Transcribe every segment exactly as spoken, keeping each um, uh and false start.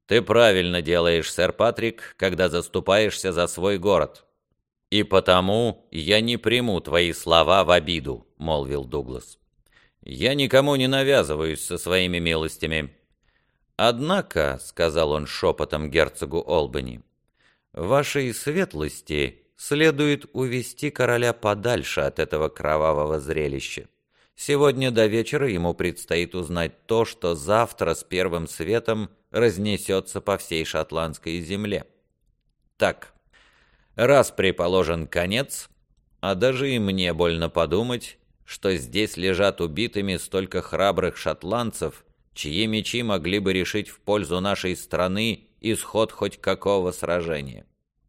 Ты правильно делаешь, сэр Патрик, когда заступаешься за свой город. И потому я не приму твои слова в обиду, молвил Дуглас. Я никому не навязываюсь со своими милостями. Однако, сказал он шепотом герцогу Олбани, вашей светлости следует увести короля подальше от этого кровавого зрелища. Сегодня до вечера ему предстоит узнать то, что завтра с первым светом разнесется по всей шотландской земле. Так, раз приположен конец, а даже и мне больно подумать, что здесь лежат убитыми столько храбрых шотландцев, чьи мечи могли бы решить в пользу нашей страны исход хоть какого сражения.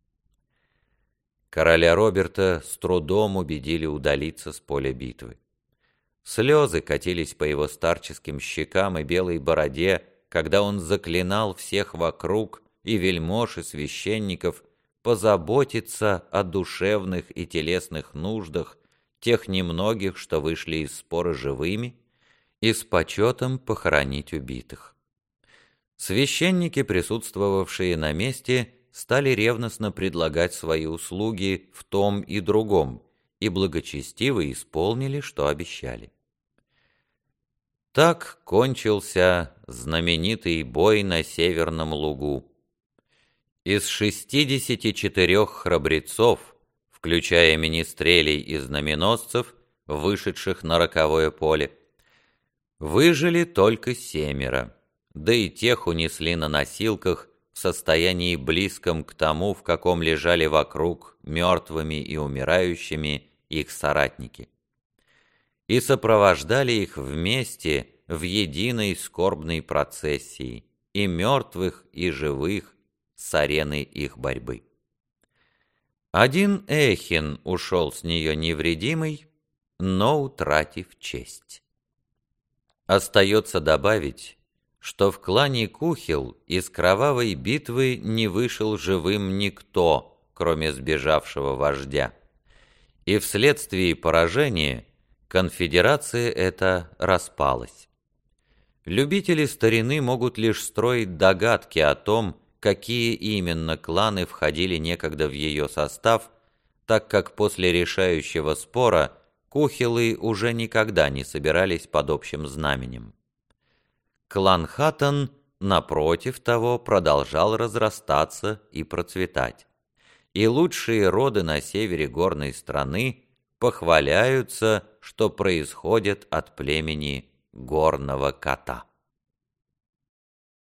Короля Роберта с трудом убедили удалиться с поля битвы. Слезы катились по его старческим щекам и белой бороде, когда он заклинал всех вокруг, и вельмож, и священников, позаботиться о душевных и телесных нуждах тех немногих, что вышли из спора живыми, и с почетом похоронить убитых. Священники, присутствовавшие на месте, стали ревностно предлагать свои услуги в том и другом, и благочестиво исполнили, что обещали. Так кончился знаменитый бой на Северном лугу. Из шестидесяти четырех храбрецов, включая министрелей и знаменосцев, вышедших на роковое поле, выжили только семеро, да и тех унесли на носилках в состоянии близком к тому, в каком лежали вокруг мертвыми и умирающими их соратники, и сопровождали их вместе в единой скорбной процессии, и мертвых, и живых, с арены их борьбы. Один Эхин ушел с нее невредимый, но утратив честь. Остается добавить, что в клане Кухил из кровавой битвы не вышел живым никто, кроме сбежавшего вождя, и вследствие поражения конфедерация эта распалась. Любители старины могут лишь строить догадки о том, какие именно кланы входили некогда в ее состав, так как после решающего спора Кухилы уже никогда не собирались под общим знаменем. Клан Хаттон, напротив того, продолжал разрастаться и процветать, и лучшие роды на севере горной страны похваляются, что происходят от племени горного кота.